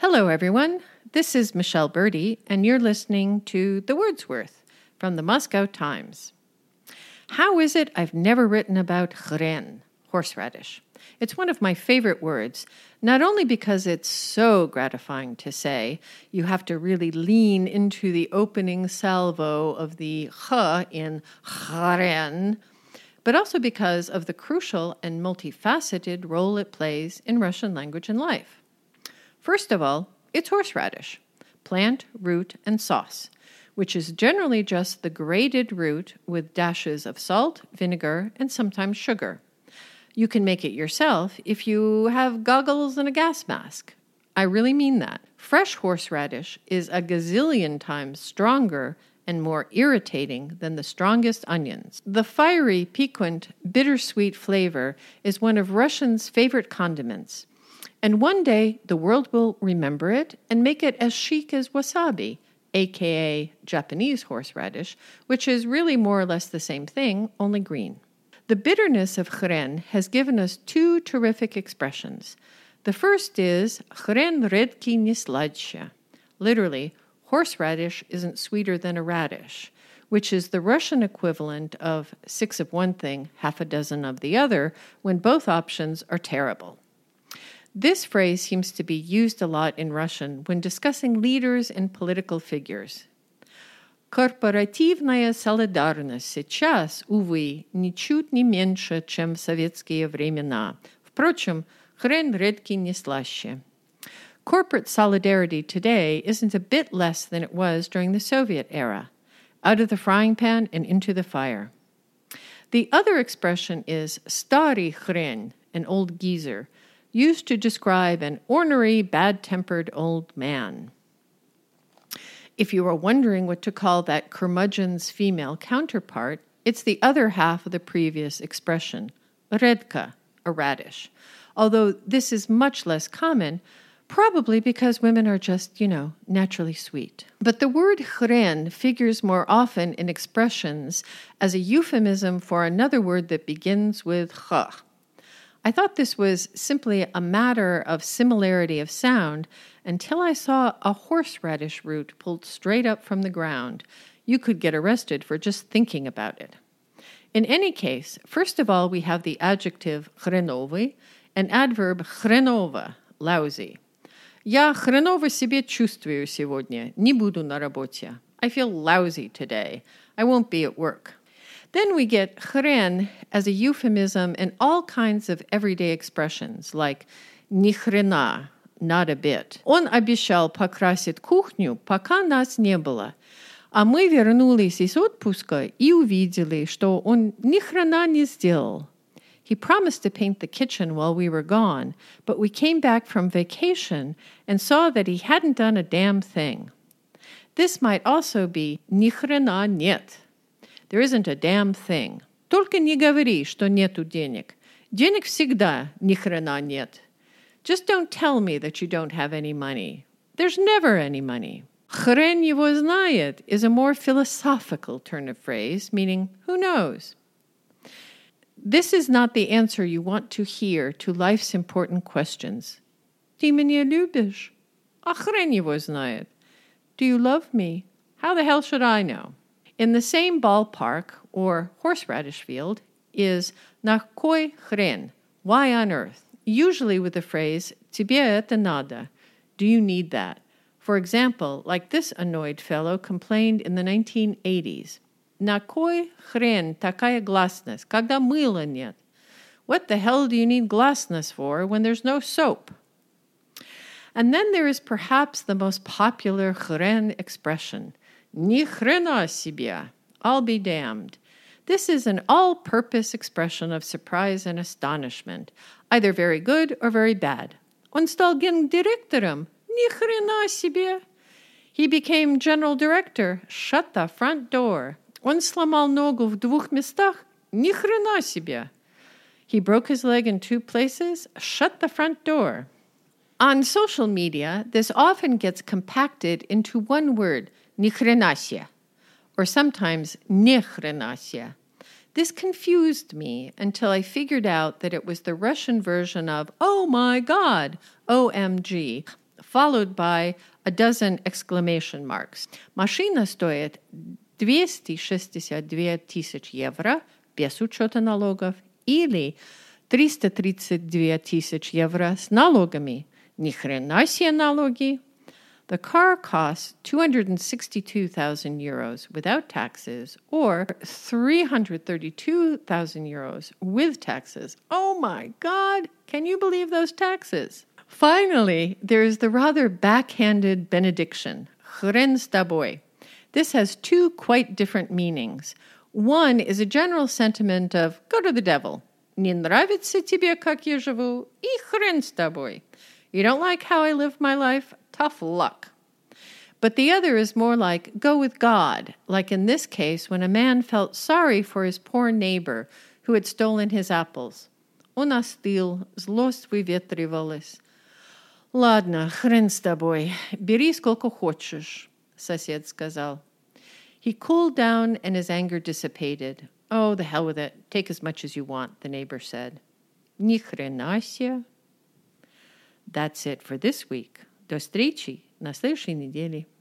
Hello, everyone. This is Michelle Birdie, and you're listening to The Wordsworth from the Moscow Times. How is it I've never written about chren, horseradish? It's one of my favorite words, not only because it's so gratifying to say, you have to really lean into the opening salvo of the ch in chren, but also because of the crucial and multifaceted role it plays in Russian language and life. First of all, it's horseradish, plant, root, and sauce, which is generally just the grated root with dashes of salt, vinegar, and sometimes sugar. You can make it yourself if you have goggles and a gas mask. I really mean that. Fresh horseradish is a gazillion times stronger and more irritating than the strongest onions. The fiery, piquant, bittersweet flavor is one of Russians' favorite condiments. And one day, the world will remember it and make it as chic as wasabi, aka Japanese horseradish, which is really more or less the same thing, only green. The bitterness of chren has given us two terrific expressions. The first is chren redki ne sladше, literally, horseradish isn't sweeter than a radish, which is the Russian equivalent of 6 of one thing, half a dozen of the other, when both options are terrible. This phrase seems to be used a lot in Russian when discussing leaders and political figures. Корпоративная солидарность сейчас, увы, ничуть не меньше, чем в советские времена. Впрочем, хрен редки не слаще. Corporate solidarity today isn't a bit less than it was during the Soviet era. Out of the frying pan and into the fire. The other expression is старый хрен, an old geezer, used to describe an ornery, bad-tempered old man. If you are wondering what to call that curmudgeon's female counterpart, it's the other half of the previous expression, redka, a radish, although this is much less common, probably because women are just, naturally sweet. But the word chren figures more often in expressions as a euphemism for another word that begins with ch. I thought this was simply a matter of similarity of sound until I saw a horseradish root pulled straight up from the ground. You could get arrested for just thinking about it. In any case, first of all, we have the adjective хреновый and adverb хреново, lousy. Я хреново себя чувствую сегодня, не буду на работе. I feel lousy today. I won't be at work. Then we get chren as a euphemism in all kinds of everyday expressions, like ни хрена, not a bit. Он обещал покрасить кухню, пока нас не было. А мы вернулись из отпуска и увидели, что он ни хрена не сделал. He promised to paint the kitchen while we were gone, but we came back from vacation and saw that he hadn't done a damn thing. This might also be ни хрена нет. There isn't a damn thing. Только не говори, что нету денег. Денег всегда ни хрена нет. Just don't tell me that you don't have any money. There's never any money. Хрен его знает is a more philosophical turn of phrase, meaning who knows. This is not the answer you want to hear to life's important questions. Ты меня любишь? А хрен его знает. Do you love me? How the hell should I know? In the same ballpark, or horseradish field, is на кой хрен? Why on earth? Usually with the phrase тебе это надо. Do you need that? For example, like this annoyed fellow complained in the 1980s. На кой хрен такая гласность, когда мыла нет? What the hell do you need glassness for when there's no soap? And then there is perhaps the most popular chren expression, ни хрена себе, I'll be damned. This is an all-purpose expression of surprise and astonishment, either very good or very bad. Он стал гендиректором, ни хрена себе. He became general director, shut the front door. Он сломал ногу в 2 местах, ни хрена себе. He broke his leg in 2 places, shut the front door. On social media, this often gets compacted into one word, ни хрена себе, or sometimes не хрена себе. This confused me until I figured out that it was the Russian version of, oh my God, OMG, followed by a dozen exclamation marks. Машина стоит 262 тысяч евро без учета налогов или 332 тысяч евро с налогами. Ни хрена себе налоги. The car costs 262,000 euros without taxes or 332,000 euros with taxes. Oh my God! Can you believe those taxes? Finally, there is the rather backhanded benediction, Хрен с тобой. This has two quite different meanings. One is a general sentiment of, go to the devil. Не нравится тебе, как я живу, и хрен с тобой. You don't like how I live my life? Tough luck. But the other is more like, go with God, like in this case when a man felt sorry for his poor neighbor who had stolen his apples. Он остыл, злость выветривалась. Ладно, хрен с тобой, бери сколько хочешь, сосед сказал. He cooled down and his anger dissipated. Oh, the hell with it. Take as much as you want, the neighbor said. Ни хрена себе. That's it for this week. До встречи на следующей неделе.